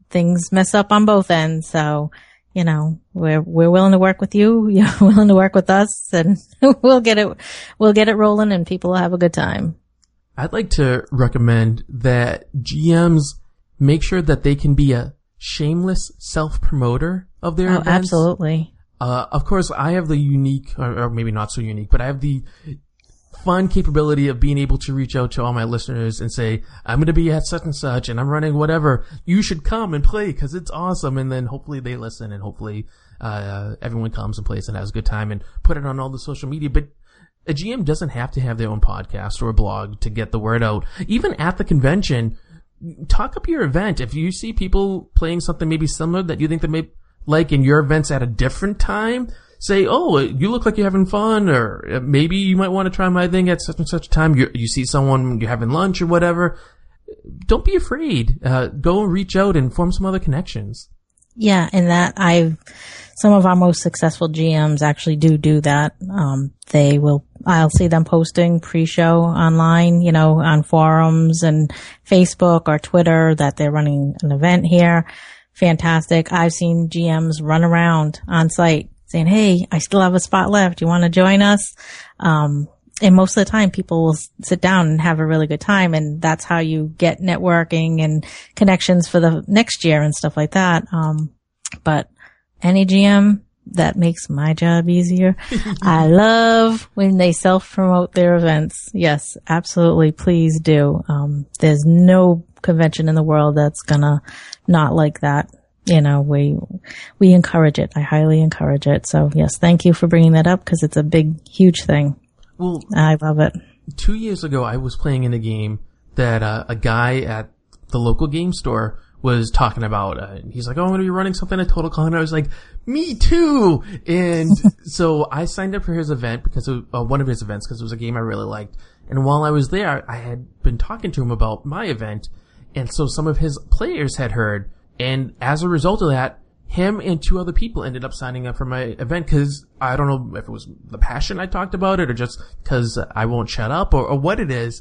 things mess up on both ends. So, you know, we're willing to work with you. You're willing to work with us, and we'll get it rolling, and people will have a good time. I'd like to recommend that GMs make sure that they can be a shameless self-promoter of their events. Absolutely. Of course, I have the unique, or maybe not so unique, but I have the fun capability of being able to reach out to all my listeners and say, I'm going to be at such and such, and I'm running whatever. You should come and play because it's awesome. And then hopefully they listen, and hopefully everyone comes and plays and has a good time, and put it on all the social media. But a GM doesn't have to have their own podcast or a blog to get the word out. Even at the convention, talk up your event. If you see people playing something maybe similar that you think they may like in your events at a different time, say, oh, you look like you're having fun, or maybe you might want to try my thing at such and such time. You see someone, you're having lunch or whatever. Don't be afraid. Go and reach out and form some other connections. Yeah, and some of our most successful GMs actually do that. I'll see them posting pre-show online, you know, on forums and Facebook or Twitter that they're running an event here. Fantastic. I've seen GMs run around on site saying, hey, I still have a spot left. You want to join us? And most of the time people will sit down and have a really good time. And that's how you get networking and connections for the next year and stuff like that. But any GM, that makes my job easier. I love when they self-promote their events. Yes, absolutely. Please do. There's no convention in the world that's gonna not like that. You know, we encourage it. I highly encourage it. So yes, thank you for bringing that up because it's a big, huge thing. Well, I love it. 2 years ago, I was playing in a game that a guy at the local game store was talking about. He's like, oh, I'm going to be running something at TotalCon. I was like, me too. And so I signed up for his event because of one of his events because it was a game I really liked. And while I was there, I had been talking to him about my event. And so some of his players had heard. And as a result of that, him and 2 other people ended up signing up for my event because I don't know if it was the passion I talked about it or just because I won't shut up or what it is.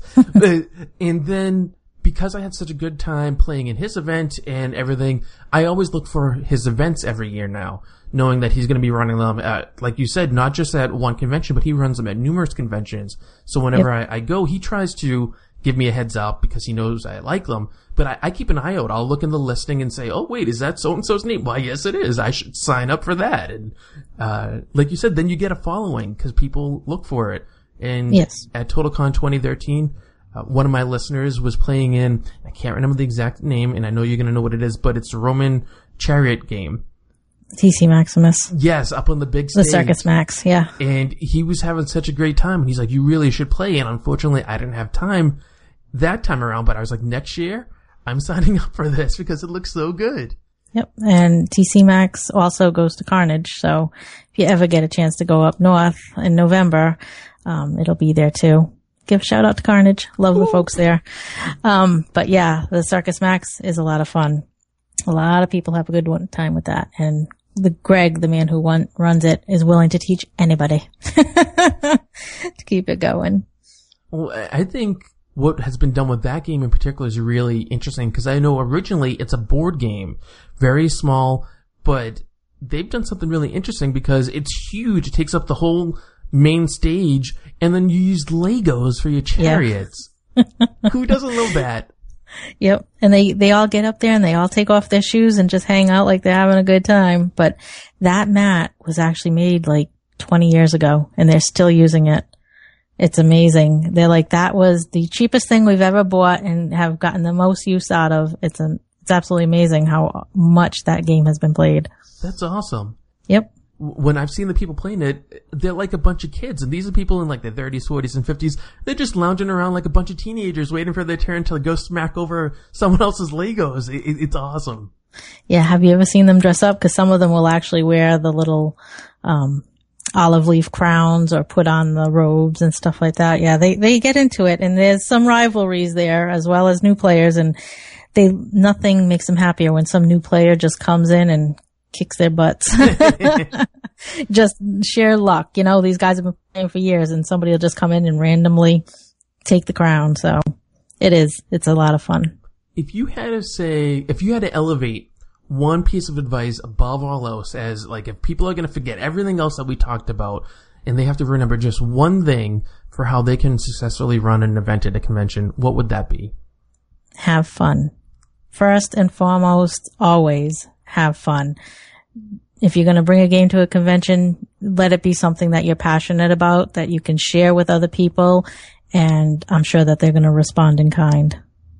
And then because I had such a good time playing in his event and everything, I always look for his events every year now, knowing that he's going to be running them at, like you said, not just at one convention, but he runs them at numerous conventions. So whenever I go, he tries to give me a heads up because he knows I like them. But I keep an eye out. I'll look in the listing and say, oh, wait, is that so-and-so's name? Why, yes, it is. I should sign up for that. And like you said, then you get a following because people look for it. And yes. At TotalCon 2013, one of my listeners was playing in, I can't remember the exact name, and I know you're going to know what it is, but it's a Roman chariot game. TC Maximus. Yes, up on the big stage. The Circus Max, yeah. And he was having such a great time, and he's like, you really should play. And unfortunately, I didn't have time that time around, but I was like, next year, I'm signing up for this because it looks so good. Yep. And TC Max also goes to Carnage. So if you ever get a chance to go up north in November, it'll be there too. Give a shout out to Carnage. Love the folks there. But yeah, the Circus Max is a lot of fun. A lot of people have a good time with that. And Greg, the man who runs it, is willing to teach anybody to keep it going. Well, I think what has been done with that game in particular is really interesting because I know originally it's a board game, very small, but they've done something really interesting because it's huge. It takes up the whole main stage, and then you use Legos for your chariots. Yeah. Who doesn't love that? Yep. And they all get up there and they all take off their shoes and just hang out like they're having a good time. But that mat was actually made like 20 years ago and they're still using it. It's amazing. They're like, that was the cheapest thing we've ever bought and have gotten the most use out of. It's absolutely amazing how much that game has been played. That's awesome. Yep. When I've seen the people playing it, they're like a bunch of kids. And these are people in like their 30s, 40s, and 50s. They're just lounging around like a bunch of teenagers waiting for their turn to go smack over someone else's Legos. It's awesome. Yeah. Have you ever seen them dress up? Because some of them will actually wear the little olive leaf crowns or put on the robes and stuff like that. Yeah, they get into it. And there's some rivalries there as well as new players. And nothing makes them happier when some new player just comes in and kicks their butts. Just sheer luck. You know, these guys have been playing for years and somebody will just come in and randomly take the crown. So it's a lot of fun. If you had to elevate one piece of advice above all else, as like if people are going to forget everything else that we talked about and they have to remember just one thing for how they can successfully run an event at a convention, what would that be? Have fun. First and foremost, always have fun. If you're going to bring a game to a convention, let it be something that you're passionate about, that you can share with other people, and I'm sure that they're going to respond in kind.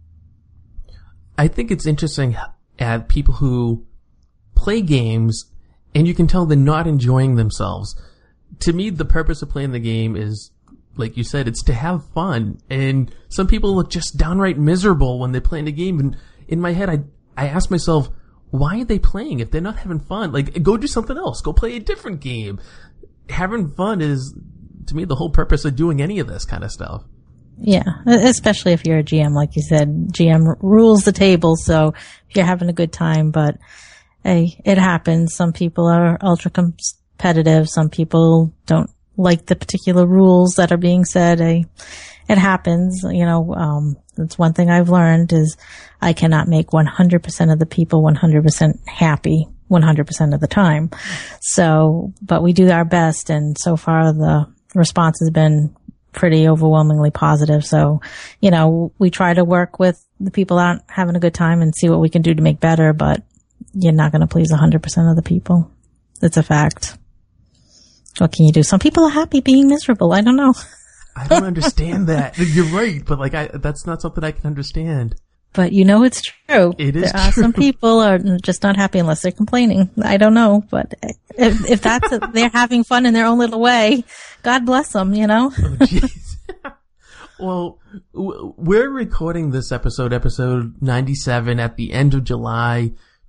I think it's interesting at people who play games and you can tell they're not enjoying themselves. To me, the purpose of playing the game is, like you said, it's to have fun. And some people look just downright miserable when they're playing a game. And in my head, I ask myself, why are they playing if they're not having fun? Like, go do something else. Go play a different game. Having fun is, to me, the whole purpose of doing any of this kind of stuff. Yeah, especially if you're a GM, like you said, GM rules the table. So if you're having a good time, but hey, it happens. Some people are ultra competitive. Some people don't like the particular rules that are being said. It happens. You know, that's one thing I've learned is I cannot make 100% of the people 100% happy 100% of the time. So, but we do our best, and so far the response has been pretty overwhelmingly positive. So, you know, we try to work with the people that aren't having a good time and see what we can do to make better, but you're not going to please 100% of the people. It's a fact. What can you do? Some people are happy being miserable. I don't know. I don't understand that. You're right, but like that's not something I can understand. But you know it's true. It is There are true. some people are just not happy unless they're complaining. I don't know, but if that's they're having fun in their own little way, God bless them, you know? Oh, jeez. Well, we're recording this episode 97, at the end of July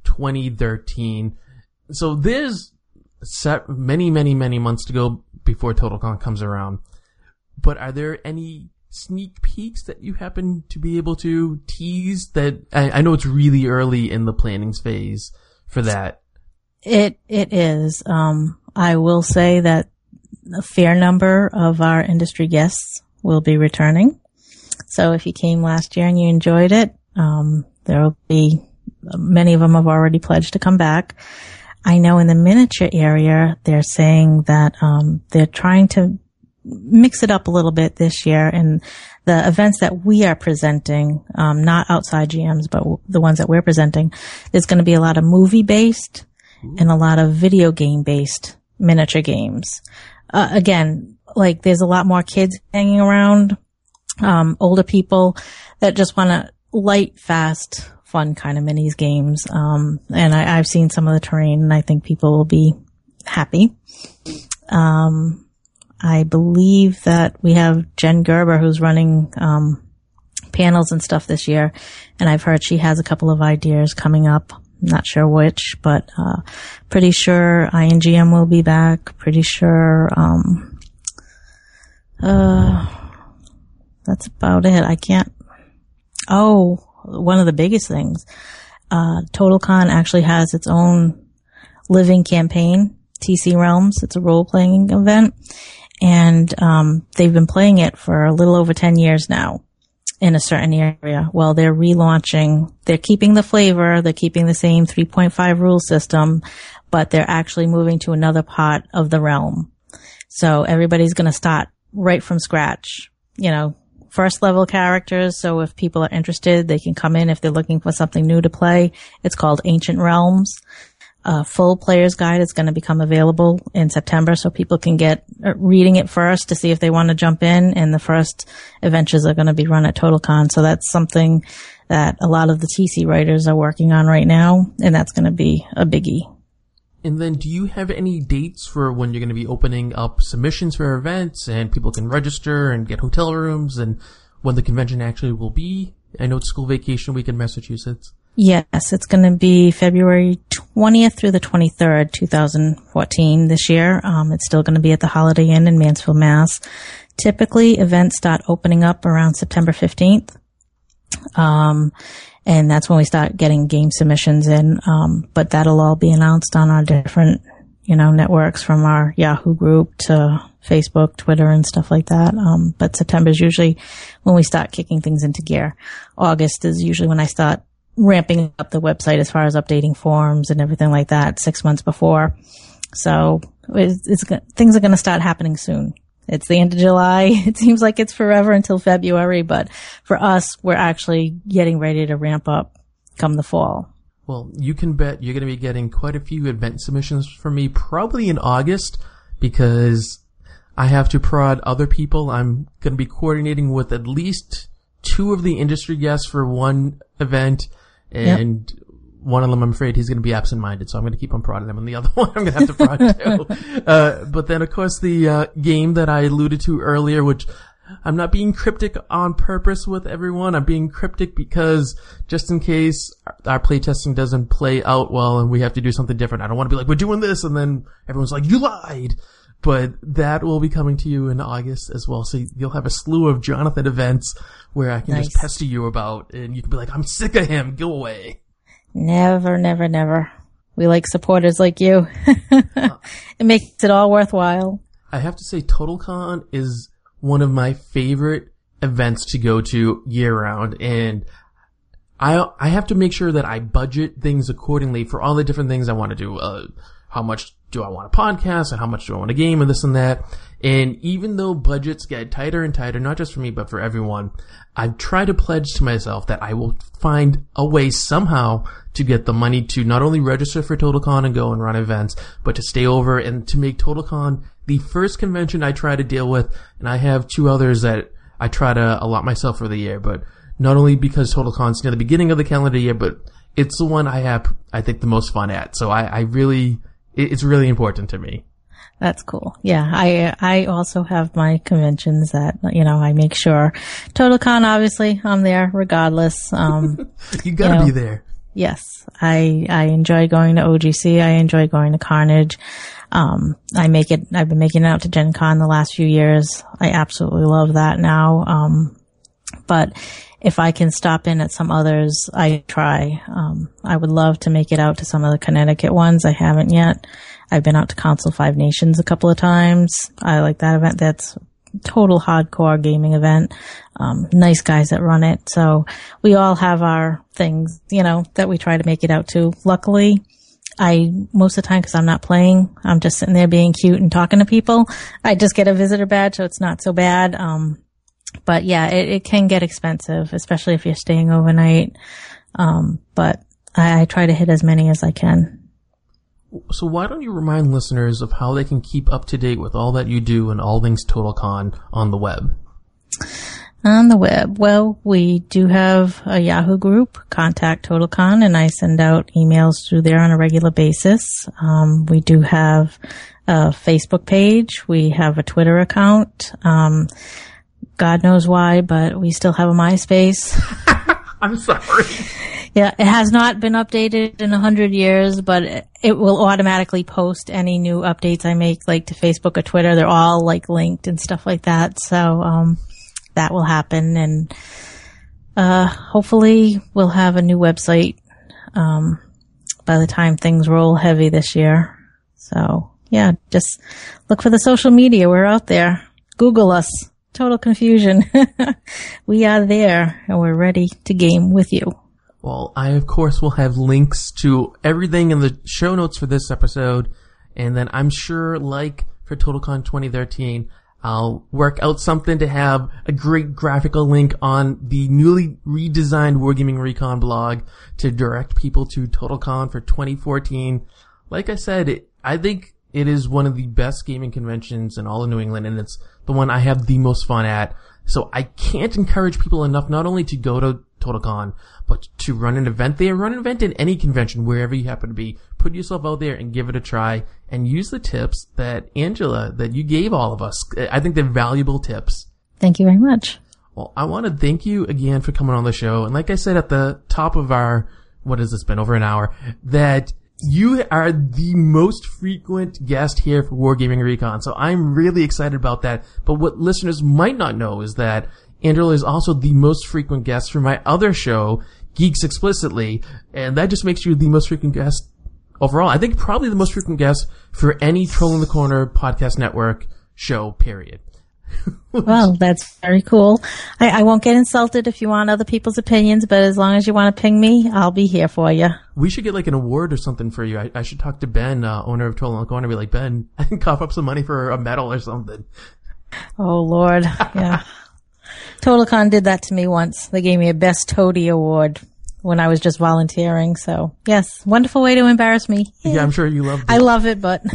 2013. So there's many months to go before TotalCon comes around. But are there any sneak peeks that you happen to be able to tease? That I know it's really early in the planning phase for that. It is. I will say that a fair number of our industry guests will be returning. So if you came last year and you enjoyed it, there will be many of them have already pledged to come back. I know in the miniature area, they're saying that they're trying to mix it up a little bit this year, and the events that we are presenting, not outside GMs, but the ones that we're presenting, there's going to be a lot of movie-based and a lot of video game-based miniature games. Again, like there's a lot more kids hanging around, older people that just want to light, fast, fun kind of minis games. And I've seen some of the terrain, and I think people will be happy. I believe that we have Jen Gerber who's running panels and stuff this year, and I've heard she has a couple of ideas coming up. Not sure which, but pretty sure INGM will be back. Pretty sure that's about it. I can't. Oh, one of the biggest things. TotalCon actually has its own living campaign, TC Realms. It's a role-playing event. And they've been playing it for a little over 10 years now in a certain area. Well, they're relaunching. They're keeping the flavor. They're keeping the same 3.5 rule system, but they're actually moving to another part of the realm. So everybody's going to start right from scratch. You know, first level characters. So if people are interested, they can come in if they're looking for something new to play. It's called Ancient Realms. A full player's guide is going to become available in September, so people can get reading it first to see if they want to jump in. And the first adventures are going to be run at TotalCon, so that's something that a lot of the TC writers are working on right now, and that's going to be a biggie. And then, do you have any dates for when you're going to be opening up submissions for events and people can register and get hotel rooms, and when the convention actually will be? I know it's school vacation week in Massachusetts. Yes, it's going to be February 20th through the 23rd, 2014 this year. It's still going to be at the Holiday Inn in Mansfield, Mass. Typically, events start opening up around September 15th. And that's when we start getting game submissions in. But that'll all be announced on our different, networks, from our Yahoo group to Facebook, Twitter, and stuff like that. But September is usually when we start kicking things into gear. August is usually when I start ramping up the website as far as updating forms and everything like that 6 months before. So things are going to start happening soon. It's the end of July. It seems like it's forever until February, but for us, we're actually getting ready to ramp up come the fall. Well, you can bet you're going to be getting quite a few event submissions from me probably in August, because I have to prod other people. I'm going to be coordinating with at least 2 of the industry guests for one event, and one of them, I'm afraid he's going to be absent-minded, so I'm going to keep on prodding him, and the other one I'm going to have to prod too. But then, of course, the game that I alluded to earlier, which I'm not being cryptic on purpose with everyone. I'm being cryptic because just in case our playtesting doesn't play out well and we have to do something different, I don't want to be like, we're doing this, and then everyone's like, you lied. But that will be coming to you in August as well. So you'll have a slew of Jonathan events where I can just pester you about, and you can be like, I'm sick of him. Go away. Never, never, never. We like supporters like you. It makes it all worthwhile. I have to say, TotalCon is one of my favorite events to go to year round, and I have to make sure that I budget things accordingly for all the different things I want to do. How much do I want a podcast, and how much do I want a game, and this and that. And even though budgets get tighter and tighter, not just for me, but for everyone, I've tried to pledge to myself that I will find a way somehow to get the money to not only register for TotalCon and go and run events, but to stay over and to make TotalCon the first convention I try to deal with. And I have 2 others that I try to allot myself for the year, but not only because TotalCon's near the beginning of the calendar year, but it's the one I have, I think, the most fun at. So it's really important to me. That's cool. Yeah, I also have my conventions that, I make sure. TotalCon, obviously, I'm there regardless. You gotta be there. Yes. I enjoy going to OGC. I enjoy going to Carnage. I've been making it out to Gen Con the last few years. I absolutely love that now. But if I can stop in at some others, I try. I would love to make it out to some of the Connecticut ones. I haven't yet. I've been out to Council 5 Nations a couple of times. I like that event. That's total hardcore gaming event. Nice guys that run it. So we all have our things, that we try to make it out to. Luckily, most of the time, because I'm not playing, I'm just sitting there being cute and talking to people. I just get a visitor badge, so it's not so bad. But yeah, it can get expensive, especially if you're staying overnight. But I try to hit as many as I can. So why don't you remind listeners of how they can keep up to date with all that you do and all things TotalCon on the web? On the web, well, we do have a Yahoo group, Contact TotalCon, and I send out emails through there on a regular basis. We do have a Facebook page. We have a Twitter account. God knows why, but we still have a MySpace. I'm sorry. Yeah, it has not been updated in 100 years, but it will automatically post any new updates I make, like to Facebook or Twitter. They're all linked and stuff like that. So, that will happen, and hopefully we'll have a new website by the time things roll heavy this year. So, yeah, just look for the social media. We're out there. Google us. Total Confusion. We are there, and we're ready to game with you. Well, I, of course, will have links to everything in the show notes for this episode, and then I'm sure, like for TotalCon 2013, I'll work out something to have a great graphical link on the newly redesigned Wargaming Recon blog to direct people to TotalCon for 2014. Like I said, I think it is one of the best gaming conventions in all of New England, and it's the one I have the most fun at. So I can't encourage people enough not only to go to TotalCon, but to run an event there. Run an event in any convention, wherever you happen to be. Put yourself out there and give it a try, and use the tips that Angela, that you gave all of us. I think they're valuable tips. Thank you very much. Well, I want to thank you again for coming on the show. And like I said at the top of our, what has this been, over an hour, that you are the most frequent guest here for Wargaming Recon. So I'm really excited about that. But what listeners might not know is that Angela is also the most frequent guest for my other show, Geeks Explicitly. And that just makes you the most frequent guest overall. I think probably the most frequent guest for any Trolling the Corner podcast network show, period. Well, that's very cool. I won't get insulted if you want other people's opinions, but as long as you want to ping me, I'll be here for you. We should get like an award or something for you. I should talk to Ben, owner of Total Corner, and be like, Ben, I can cough up some money for a medal or something. Oh, Lord. Yeah. TotalCon did that to me once. They gave me a Best Toady award when I was just volunteering. So, yes, wonderful way to embarrass me. Yeah, I'm sure you loved it. I love it, but...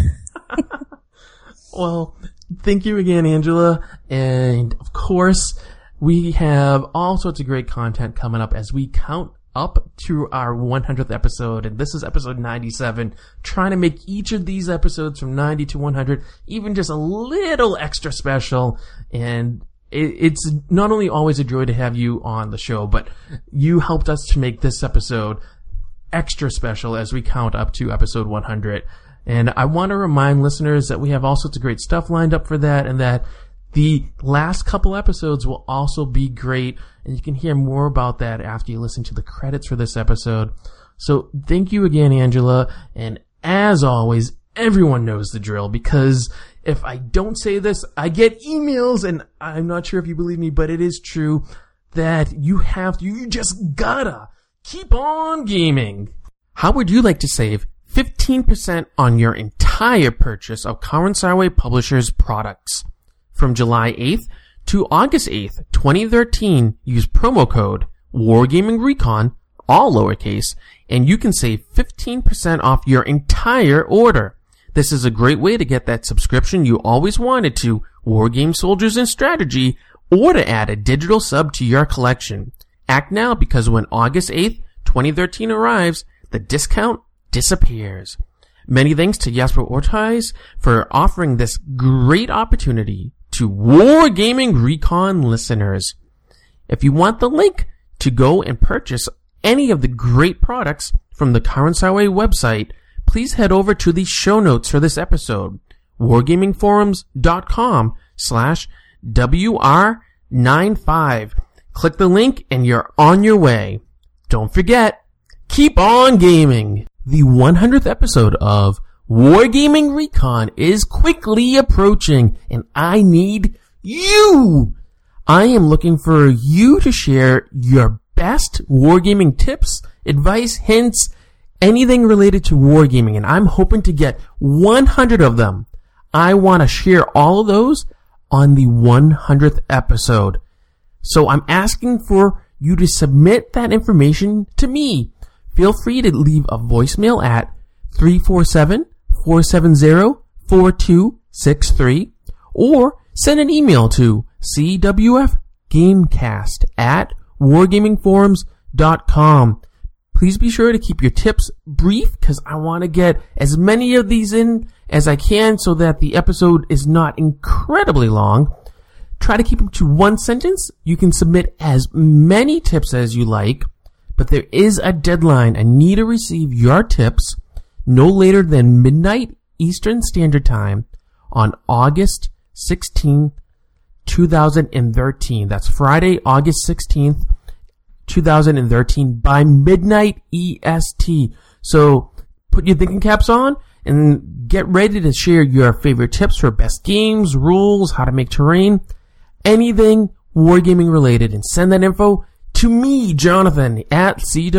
Well, thank you again, Angela. And, of course, we have all sorts of great content coming up as we count up to our 100th episode. And this is episode 97, trying to make each of these episodes from 90 to 100 even just a little extra special. And it's not only always a joy to have you on the show, but you helped us to make this episode extra special as we count up to episode 100. And I want to remind listeners that we have all sorts of great stuff lined up for that, and that the last couple episodes will also be great, and you can hear more about that after you listen to the credits for this episode. So thank you again, Angela, and as always, everyone knows the drill, because if I don't say this, I get emails, and I'm not sure if you believe me, but it is true that you just gotta keep on gaming. How would you like to save 15% on your entire purchase of Karansarway Publishers products? From July 8th to August 8th, 2013, use promo code WargamingRecon, all lowercase, and you can save 15% off your entire order. This is a great way to get that subscription you always wanted to Wargame Soldiers and Strategy, or to add a digital sub to your collection. Act now, because when August 8th, 2013 arrives, the discount disappears. Many thanks to Jasper Ortiz for offering this great opportunity to Wargaming Recon listeners. If you want the link to go and purchase any of the great products from the Karansarway website, please head over to the show notes for this episode, wargamingforums.com/WR95. Click the link and you're on your way. Don't forget, keep on gaming. The 100th episode of Wargaming Recon is quickly approaching, and I need you! I am looking for you to share your best wargaming tips, advice, hints, anything related to wargaming, and I'm hoping to get 100 of them. I want to share all of those on the 100th episode. So I'm asking for you to submit that information to me. Feel free to leave a voicemail at 347-470-4263 or send an email to cwfgamecast@wargamingforums.com. Please be sure to keep your tips brief, because I want to get as many of these in as I can so that the episode is not incredibly long. Try to keep them to one sentence. You can submit as many tips as you like, but there is a deadline. I need to receive your tips no later than midnight Eastern Standard Time on August 16th, 2013. That's Friday, August 16th, 2013 by midnight EST. So put your thinking caps on and get ready to share your favorite tips for best games, rules, how to make terrain, anything wargaming related, and send that info to me, Jonathan, at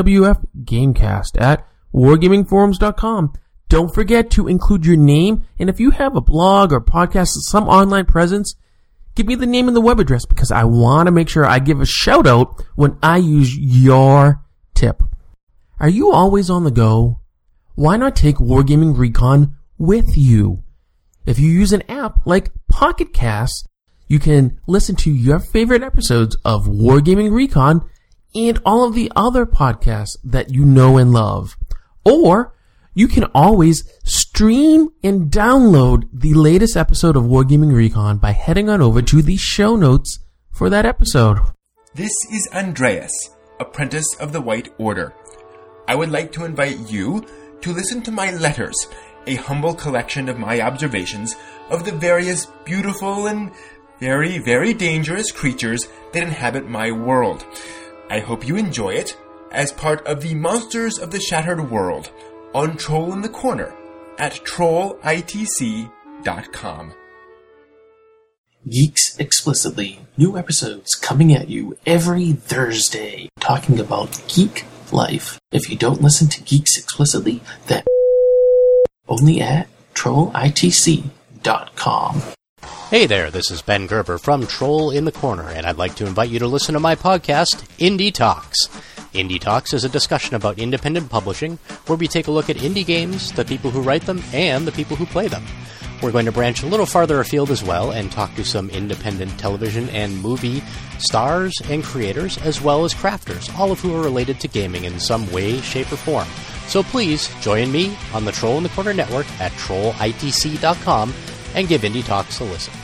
cwfgamecast@wargamingforums.com. Don't forget to include your name, and if you have a blog or podcast, some online presence, give me the name and the web address, because I want to make sure I give a shout out when I use your tip. Are you always on the go? Why not take Wargaming Recon with you? If you use an app like Pocket Cast, you can listen to your favorite episodes of Wargaming Recon and all of the other podcasts that you know and love. Or you can always stream and download the latest episode of Wargaming Recon by heading on over to the show notes for that episode. This is Andreas, apprentice of the White Order. I would like to invite you to listen to my letters, a humble collection of my observations of the various beautiful and very, very dangerous creatures that inhabit my world. I hope you enjoy it as part of the Monsters of the Shattered World on Troll in the Corner at trollitc.com. Geeks Explicitly. New episodes coming at you every Thursday, talking about geek life. If you don't listen to Geeks Explicitly, then only at trollitc.com. Hey there, this is Ben Gerber from Troll in the Corner, and I'd like to invite you to listen to my podcast, Indie Talks. Indie Talks is a discussion about independent publishing, where we take a look at indie games, the people who write them, and the people who play them. We're going to branch a little farther afield as well and talk to some independent television and movie stars and creators, as well as crafters, all of who are related to gaming in some way, shape, or form. So please join me on the Troll in the Corner network at trollitc.com and give Indie Talks a listen.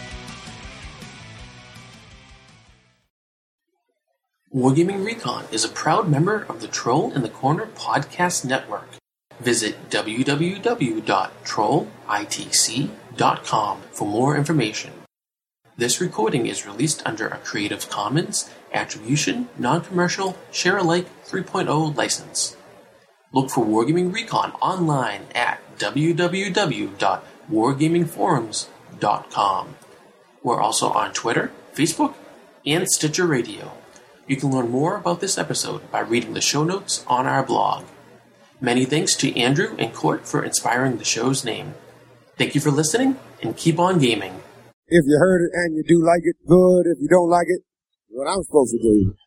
Wargaming Recon is a proud member of the Troll in the Corner podcast network. Visit www.trollitc.com for more information. This recording is released under a Creative Commons Attribution, Non-Commercial, Share-alike 3.0 license. Look for Wargaming Recon online at www.wargamingforums.com. We're also on Twitter, Facebook, and Stitcher Radio. You can learn more about this episode by reading the show notes on our blog. Many thanks to Andrew and Court for inspiring the show's name. Thank you for listening, and keep on gaming. If you heard it and you do like it, good. If you don't like it, what I'm supposed to do.